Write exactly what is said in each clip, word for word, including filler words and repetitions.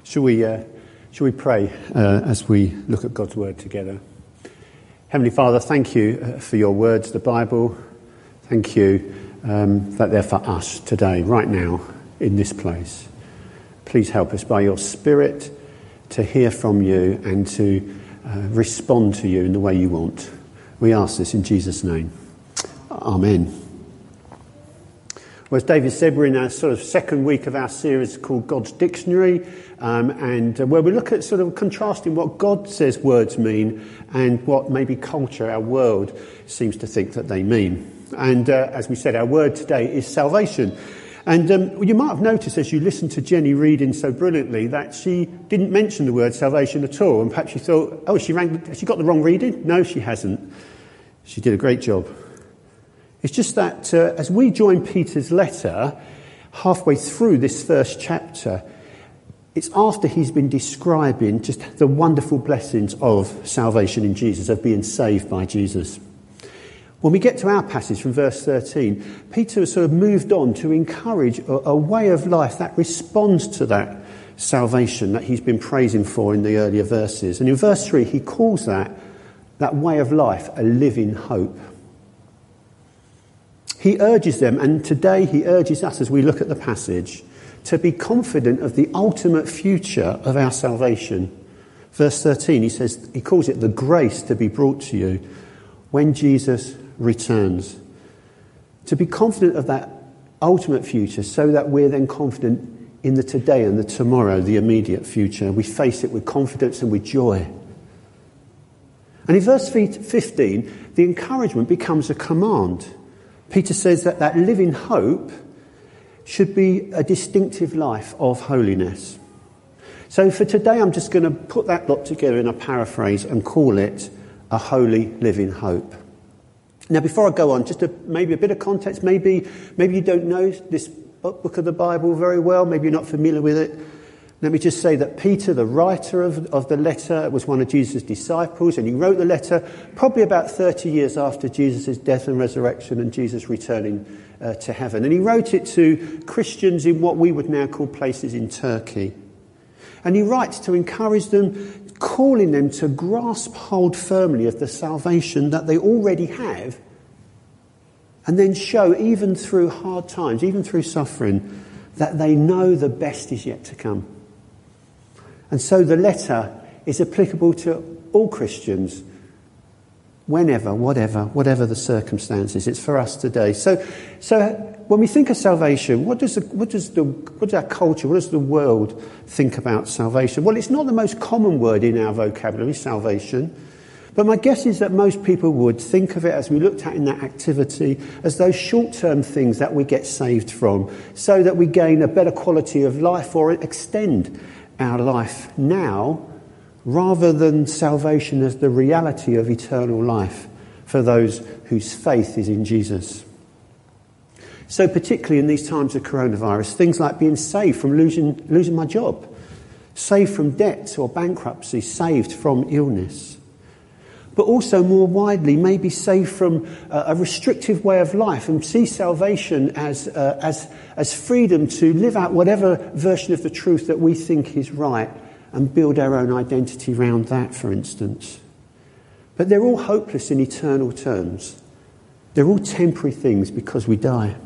Shall we, uh, shall we pray uh, as we look at God's word together? Heavenly Father, thank you uh, for your words, the Bible. Thank you um, that they're for us today, right now, in this place. Please help us by your Spirit to hear from you and to uh, respond to you in the way you want. We ask this in Jesus' name. Amen. Well, as David said, we're in our sort of second week of our series called God's Dictionary, um, and uh, where we look at sort of contrasting what God says words mean and what maybe culture, our world, seems to think that they mean. And uh, as we said, our word today is salvation. And um, you might have noticed as you listened to Jenny reading so brilliantly that she didn't mention the word salvation at all. And perhaps you thought, oh, she rang, has she got the wrong reading? No, she hasn't. She did a great job. It's just that uh, as we join Peter's letter, halfway through this first chapter, it's after he's been describing just the wonderful blessings of salvation in Jesus, of being saved by Jesus. When we get to our passage from verse thirteen, Peter has sort of moved on to encourage a, a way of life that responds to that salvation that he's been praising for in the earlier verses. And in verse three, he calls that, that way of life, a living hope. He urges them, and today he urges us as we look at the passage, to be confident of the ultimate future of our salvation. Verse thirteen, he says, he calls it the grace to be brought to you when Jesus returns. To be confident of that ultimate future so that we're then confident in the today and the tomorrow, the immediate future. We face it with confidence and with joy. And in verse fifteen, the encouragement becomes a command. Peter says that that living hope should be a distinctive life of holiness. So for today, I'm just going to put that lot together in a paraphrase and call it a holy living hope. Now, before I go on, just a, maybe a bit of context. Maybe, maybe you don't know this book of the Bible very well. Maybe you're not familiar with it. Let me just say that Peter, the writer of, of the letter, was one of Jesus' disciples, and he wrote the letter probably about thirty years after Jesus' death and resurrection and Jesus returning uh, to heaven. And he wrote it to Christians in what we would now call places in Turkey. And he writes to encourage them, calling them to grasp hold firmly of the salvation that they already have, and then show, even through hard times, even through suffering, that they know the best is yet to come. And so the letter is applicable to all Christians, whenever, whatever, whatever the circumstances. It's for us today. So, so when we think of salvation, what does the, what does the, what does our culture, what does the world think about salvation? Well, it's not the most common word in our vocabulary, salvation. But my guess is that most people would think of it, as we looked at in that activity, as those short-term things that we get saved from, so that we gain a better quality of life or extend our life now, rather than salvation as the reality of eternal life for those whose faith is in Jesus. So particularly in these times of coronavirus, things like being saved from losing, losing my job, saved from debt or bankruptcy, saved from illness. But also more widely, maybe saved from uh, a restrictive way of life and see salvation as, uh, as, as freedom to live out whatever version of the truth that we think is right and build our own identity around that, for instance. But they're all hopeless in eternal terms. They're all temporary things because we die.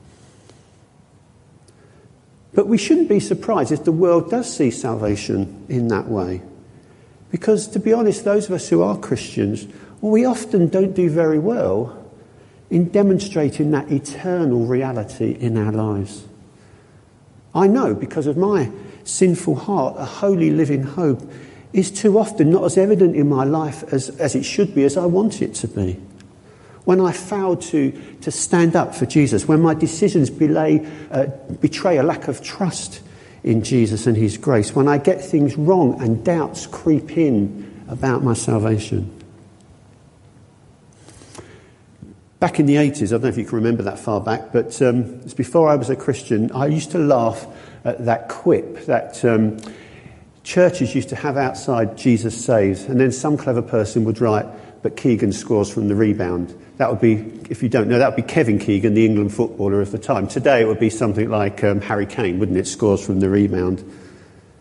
But we shouldn't be surprised if the world does see salvation in that way. Because, to be honest, those of us who are Christians, well, we often don't do very well in demonstrating that eternal reality in our lives. I know, because of my sinful heart, a holy living hope is too often not as evident in my life as, as it should be, as I want it to be. When I fail to, to stand up for Jesus, when my decisions belay, uh, betray a lack of trust in Jesus and his grace, when I get things wrong and doubts creep in about my salvation. Back in the eighties, I don't know if you can remember that far back, but um, it's before I was a Christian, I used to laugh at that quip that um, churches used to have outside Jesus Saves, and then some clever person would write, but Keegan scores from the rebound. That would be, if you don't know, that would be Kevin Keegan, the England footballer of the time. Today it would be something like um, Harry Kane, wouldn't it? Scores from the rebound.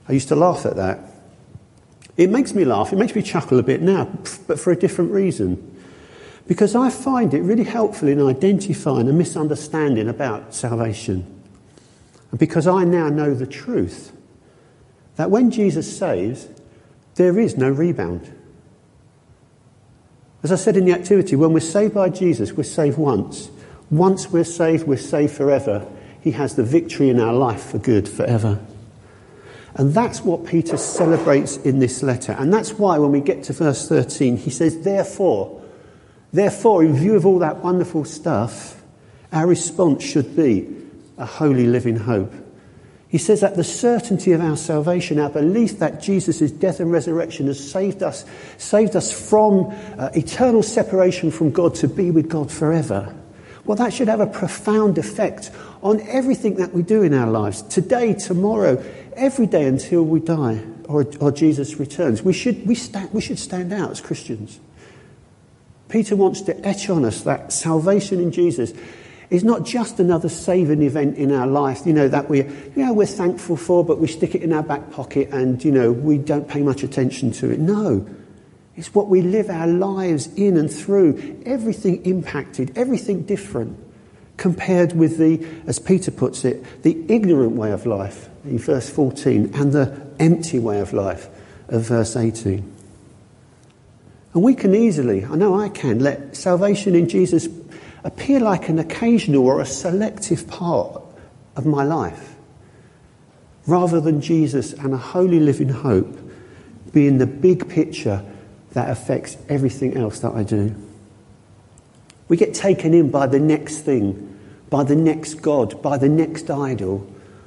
I used to laugh at that. It makes me laugh, it makes me chuckle a bit now, but for a different reason. Because I find it really helpful in identifying a misunderstanding about salvation. And because I now know the truth, that when Jesus saves, there is no rebound. As I said in the activity, when we're saved by Jesus, we're saved once. Once we're saved, we're saved forever. He has the victory in our life for good forever. And that's what Peter celebrates in this letter. And that's why when we get to verse thirteen, he says, therefore, therefore, in view of all that wonderful stuff, our response should be a holy living hope. He says that the certainty of our salvation, our belief that Jesus' death and resurrection has saved us, saved us from uh, eternal separation from God to be with God forever. Well, that should have a profound effect on everything that we do in our lives, today, tomorrow, every day until we die or, or Jesus returns. We should, we, stand, we should stand out as Christians. Peter wants to etch on us that salvation in Jesus is not just another saving event in our life, you know, that we, you know, we're thankful for, but we stick it in our back pocket and, you know, we don't pay much attention to it. No, it's what we live our lives in and through, everything impacted, everything different, compared with the, as Peter puts it, the ignorant way of life in verse fourteen and the empty way of life of verse eighteen. And we can easily, I know I can, let salvation in Jesus appear like an occasional or a selective part of my life, rather than Jesus and a holy living hope being the big picture that affects everything else that I do. We get taken in by the next thing, by the next God, by the next idol.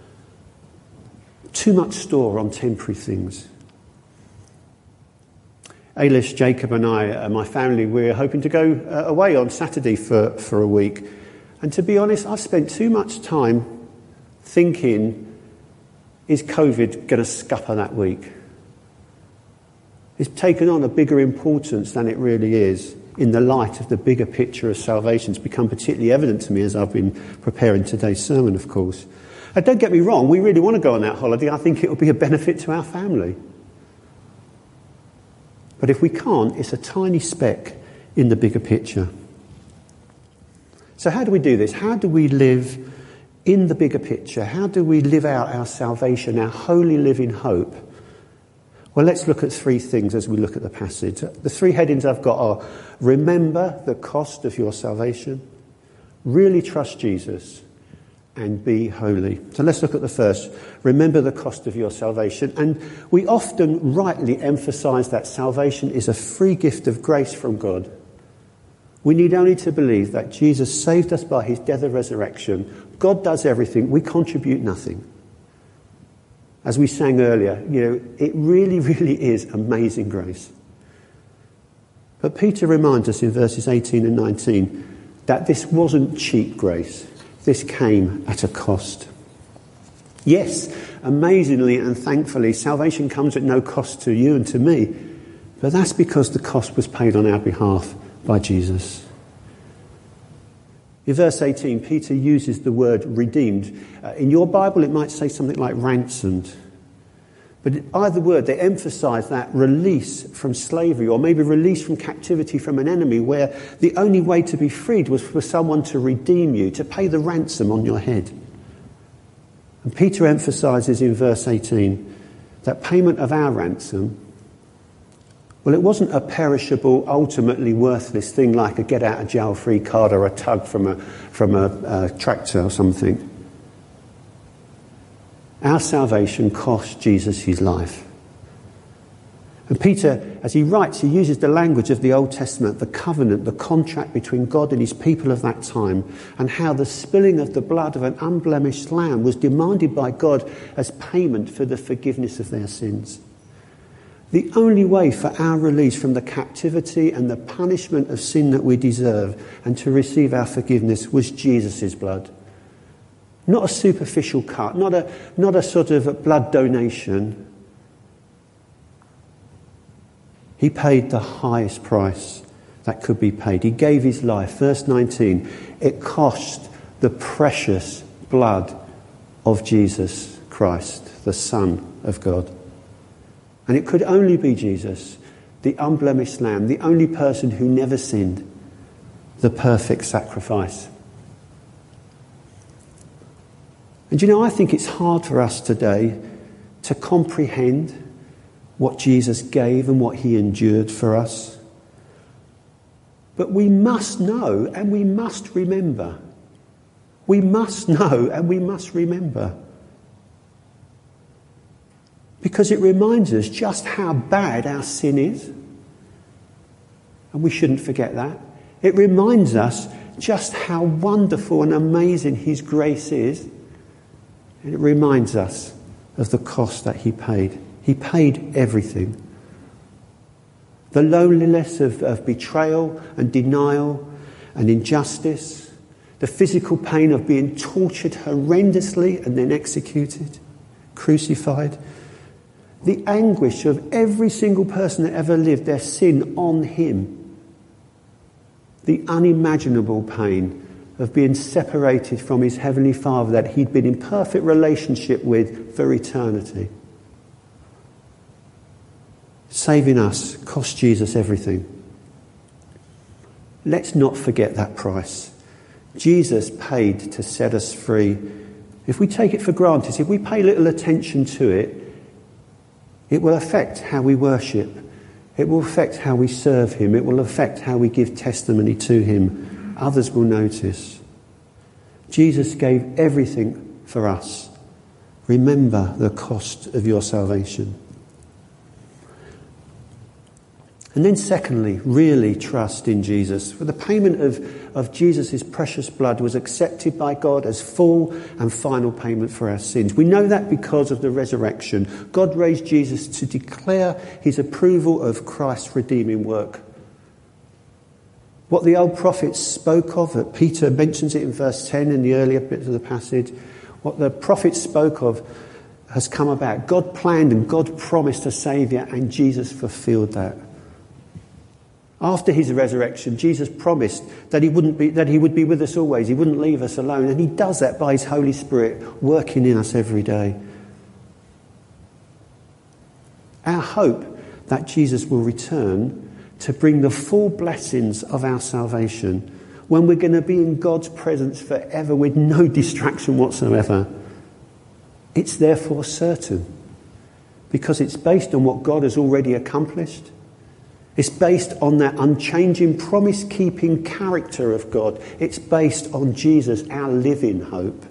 Too much store on temporary things. Ailish, Jacob and I, uh, my family, we're hoping to go uh, away on Saturday for, for a week. And to be honest, I've spent too much time thinking, is COVID going to scupper that week? It's taken on a bigger importance than it really is in the light of the bigger picture of salvation. It's become particularly evident to me as I've been preparing today's sermon, of course. And don't get me wrong, we really want to go on that holiday. I think it will be a benefit to our family. But if we can't, it's a tiny speck in the bigger picture. So how do we do this? How do we live in the bigger picture? How do we live out our salvation, our holy living hope? Well, let's look at three things as we look at the passage. The three headings I've got are: remember the cost of your salvation, really trust Jesus, and be holy. So let's look at the first. Remember the cost of your salvation. And we often rightly emphasise that salvation is a free gift of grace from God. We need only to believe that Jesus saved us by his death and resurrection. God does everything. We contribute nothing. As we sang earlier, you know, it really, really is amazing grace. But Peter reminds us in verses eighteen and nineteen that this wasn't cheap grace. This came at a cost. Yes, amazingly and thankfully, salvation comes at no cost to you and to me. But that's because the cost was paid on our behalf by Jesus. In verse eighteen, Peter uses the word redeemed. Uh, in your Bible, it might say something like ransomed. But either word, they emphasise that release from slavery, or maybe release from captivity from an enemy, where the only way to be freed was for someone to redeem you, to pay the ransom on your head. And Peter emphasises in verse eighteen that payment of our ransom, well, it wasn't a perishable, ultimately worthless thing like a get-out-of-jail-free card or a tug from a, from a, a tractor or something. Our salvation cost Jesus his life. And Peter, as he writes, he uses the language of the Old Testament, the covenant, the contract between God and his people of that time, and how the spilling of the blood of an unblemished lamb was demanded by God as payment for the forgiveness of their sins. The only way for our release from the captivity and the punishment of sin that we deserve and to receive our forgiveness was Jesus' blood. Not a superficial cut, not a, not a sort of blood donation. He paid the highest price that could be paid. He gave his life. Verse nineteen, it cost the precious blood of Jesus Christ, the Son of God. And it could only be Jesus, the unblemished Lamb, the only person who never sinned, the perfect sacrifice. And you know, I think it's hard for us today to comprehend what Jesus gave and what he endured for us. But we must know and we must remember. We must know and we must remember. Because it reminds us just how bad our sin is. And we shouldn't forget that. It reminds us just how wonderful and amazing his grace is. And it reminds us of the cost that he paid. He paid everything. The loneliness of, of betrayal and denial and injustice. The physical pain of being tortured horrendously and then executed, crucified. The anguish of every single person that ever lived, their sin on him. The unimaginable pain of being separated from his heavenly Father that he'd been in perfect relationship with for eternity. Saving us cost Jesus everything. Let's not forget that price. Jesus paid to set us free. If we take it for granted, if we pay little attention to it, it will affect how we worship. It will affect how we serve him. It will affect how we give testimony to him. Others will notice. Jesus gave everything for us. Remember the cost of your salvation. And then secondly, really trust in Jesus. For the payment of, of Jesus' precious blood was accepted by God as full and final payment for our sins. We know that because of the resurrection. God raised Jesus to declare his approval of Christ's redeeming work. What the old prophets spoke of, that Peter mentions it in verse ten in the earlier bits of the passage, what the prophets spoke of has come about. God planned and God promised a Saviour, and Jesus fulfilled that. After his resurrection, Jesus promised that he wouldn't be, that he would be with us always. He wouldn't leave us alone. And he does that by his Holy Spirit working in us every day. Our hope that Jesus will return to bring the full blessings of our salvation when we're going to be in God's presence forever with no distraction whatsoever. It's therefore certain because it's based on what God has already accomplished. It's based on that unchanging, promise-keeping character of God. It's based on Jesus, our living hope.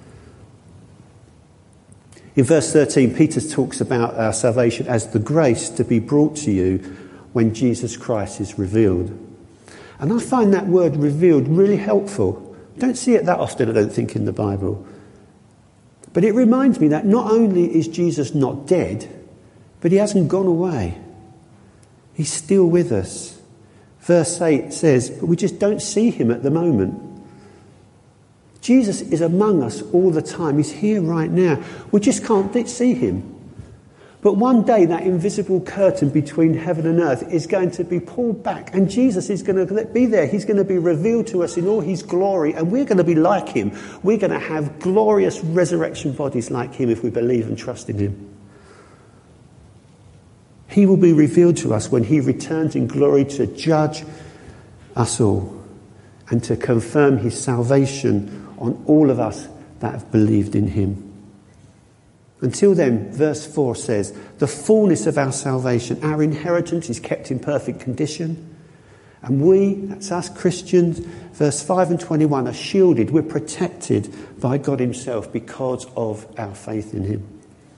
In verse thirteen, Peter talks about our salvation as the grace to be brought to you when Jesus Christ is revealed. And I find that word revealed really helpful. I don't see it that often, I don't think, in the Bible. But it reminds me that not only is Jesus not dead, but he hasn't gone away. He's still with us. Verse eight says, but we just don't see him at the moment. Jesus is among us all the time. He's here right now. We just can't see him. But one day that invisible curtain between heaven and earth is going to be pulled back, and Jesus is going to be there. He's going to be revealed to us in all his glory, and we're going to be like him. We're going to have glorious resurrection bodies like him if we believe and trust in him. He will be revealed to us when he returns in glory to judge us all and to confirm his salvation on all of us that have believed in him. Until then, verse four says, the fullness of our salvation, our inheritance is kept in perfect condition. And we, that's us Christians, verse five and twenty-one, are shielded. We're protected by God himself because of our faith in him.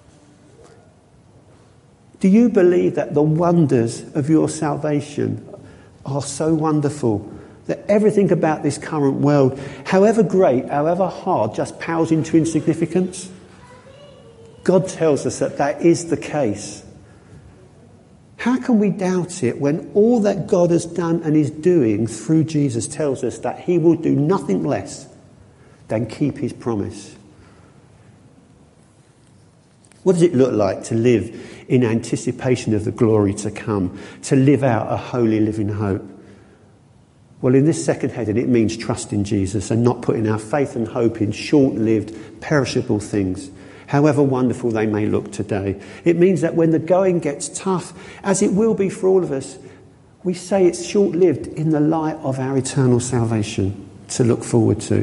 Do you believe that the wonders of your salvation are so wonderful that everything about this current world, however great, however hard, just pales into insignificance? God tells us that that is the case. How can we doubt it when all that God has done and is doing through Jesus tells us that he will do nothing less than keep his promise? What does it look like to live in anticipation of the glory to come, to live out a holy living hope? Well, in this second heading, it means trusting Jesus and not putting our faith and hope in short-lived, perishable things. however wonderful they may look today. It means that when the going gets tough, as it will be for all of us, we say it's short-lived in the light of our eternal salvation to look forward to.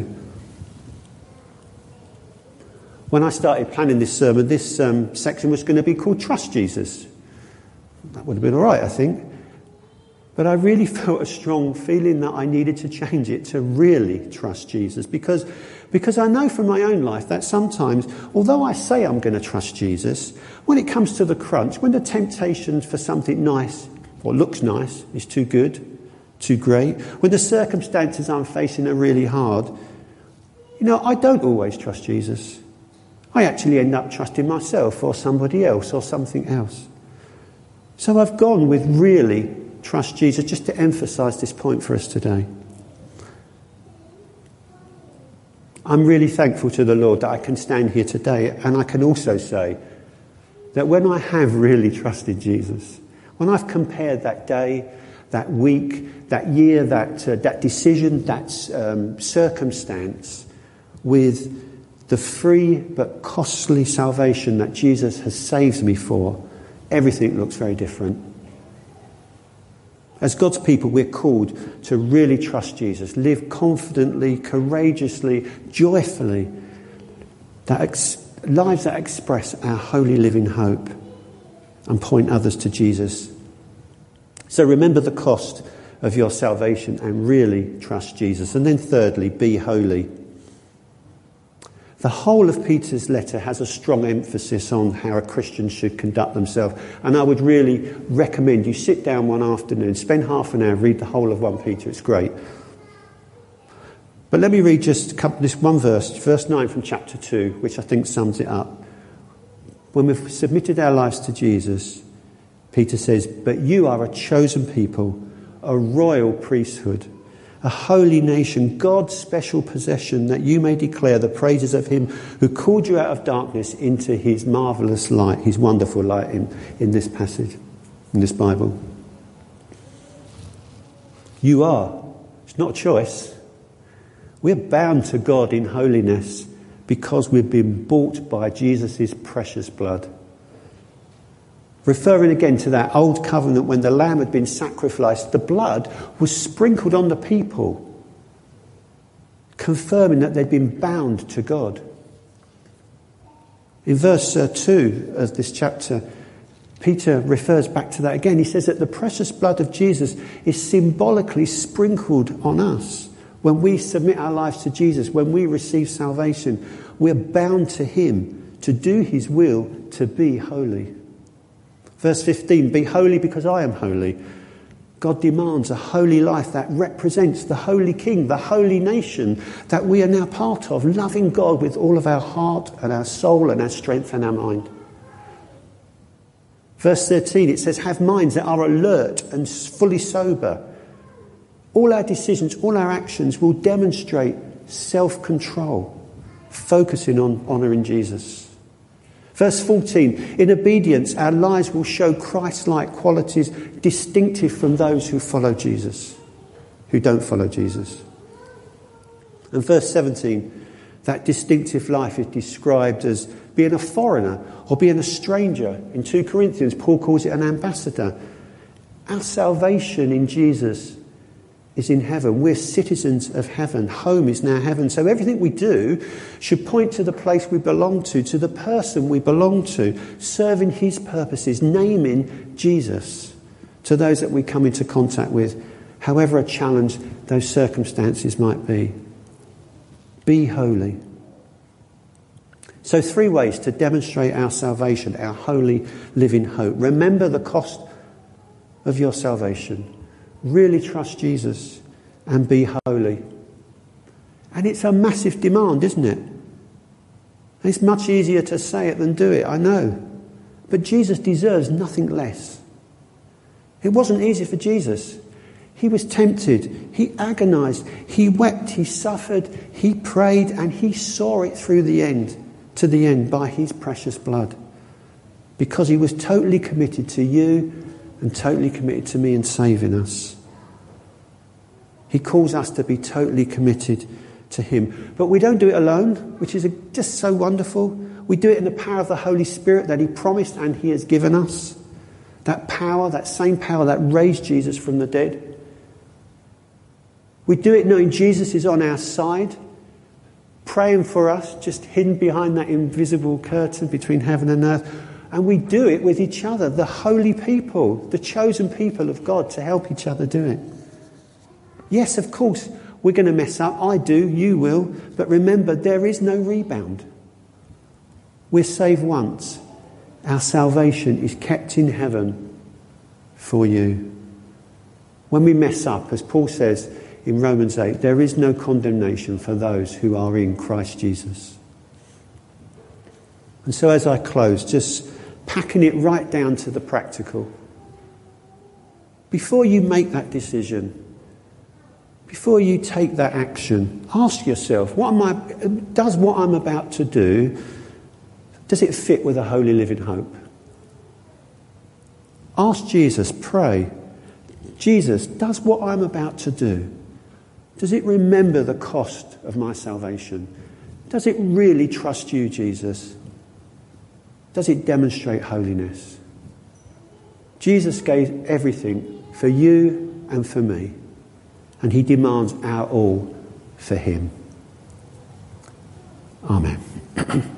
When I started planning this sermon, this um, section was going to be called Trust Jesus. That would have been all right, I think. But I really felt a strong feeling that I needed to change it to really trust Jesus. Because, because I know from my own life that sometimes, although I say I'm going to trust Jesus, when it comes to the crunch, when the temptation for something nice, or looks nice, is too good, too great, when the circumstances I'm facing are really hard, you know, I don't always trust Jesus. I actually end up trusting myself or somebody else or something else. So I've gone with really trust Jesus, just to emphasise this point for us today. I'm really thankful to the Lord that I can stand here today, and I can also say that when I have really trusted Jesus, when I've compared that day, that week, that year, that uh, that decision, that um, circumstance with the free but costly salvation that Jesus has saved me for, everything looks very different. As God's people, we're called to really trust Jesus, live confidently, courageously, joyfully, that ex- lives that express our holy living hope and point others to Jesus. So remember the cost of your salvation and really trust Jesus. And then thirdly, be holy. The whole of Peter's letter has a strong emphasis on how a Christian should conduct themselves. And I would really recommend you sit down one afternoon, spend half an hour, read the whole of First Peter. It's great. But let me read just a couple, this one verse, verse nine from chapter two, which I think sums it up. When we've submitted our lives to Jesus, Peter says, "But you are a chosen people, a royal priesthood, a holy nation, God's special possession, that you may declare the praises of him who called you out of darkness into his marvellous light," his wonderful light in, in this passage, in this Bible. You are. It's not a choice. We're bound to God in holiness because we've been bought by Jesus' precious blood. Referring again to that old covenant when the lamb had been sacrificed, the blood was sprinkled on the people, confirming that they'd been bound to God. In verse uh, two of this chapter, Peter refers back to that again. He says that the precious blood of Jesus is symbolically sprinkled on us. When we submit our lives to Jesus, when we receive salvation, we're bound to him to do his will, to be holy. Verse fifteen, "Be holy because I am holy." God demands a holy life that represents the Holy King, the holy nation that we are now part of, loving God with all of our heart and our soul and our strength and our mind. Verse thirteen, it says, "Have minds that are alert and fully sober." All our decisions, all our actions will demonstrate self-control, focusing on honouring Jesus. Verse fourteen, "In obedience, our lives will show Christ-like qualities distinctive from those who follow Jesus, who don't follow Jesus." And verse seventeen, that distinctive life is described as being a foreigner or being a stranger. In two Corinthians, Paul calls it an ambassador. Our salvation in Jesus is in heaven. We're citizens of heaven. Home is now heaven. So everything we do should point to the place we belong to, to the person we belong to, serving his purposes, naming Jesus to those that we come into contact with, however a challenge those circumstances might be. Be holy. So three ways to demonstrate our salvation, our holy living hope. Remember the cost of your salvation. Really trust Jesus and be holy. And it's a massive demand, isn't it? It's much easier to say it than do it, I know. But Jesus deserves nothing less. It wasn't easy for Jesus. He was tempted, he agonised, he wept, he suffered, he prayed, and he saw it through the end, to the end, by his precious blood. Because he was totally committed to you and totally committed to me and saving us. He calls us to be totally committed to him. But we don't do it alone, which is just so wonderful. We do it in the power of the Holy Spirit that he promised and he has given us. That power, that same power that raised Jesus from the dead. We do it knowing Jesus is on our side, praying for us, just hidden behind that invisible curtain between heaven and earth. And we do it with each other, the holy people, the chosen people of God, to help each other do it. Yes, of course, we're going to mess up. I do, you will. But remember, there is no rebound. We're saved once. Our salvation is kept in heaven for you. When we mess up, as Paul says in Romans eight, there is no condemnation for those who are in Christ Jesus. And so as I close, just packing it right down to the practical. Before you make that decision, before you take that action, ask yourself, what am I, does what I'm about to do, does it fit with a holy living hope? Ask Jesus, pray, Jesus, does what I'm about to do, does it remember the cost of my salvation? Does it really trust you, Jesus? Does it demonstrate holiness? Jesus gave everything for you and for me, and he demands our all for him. Amen.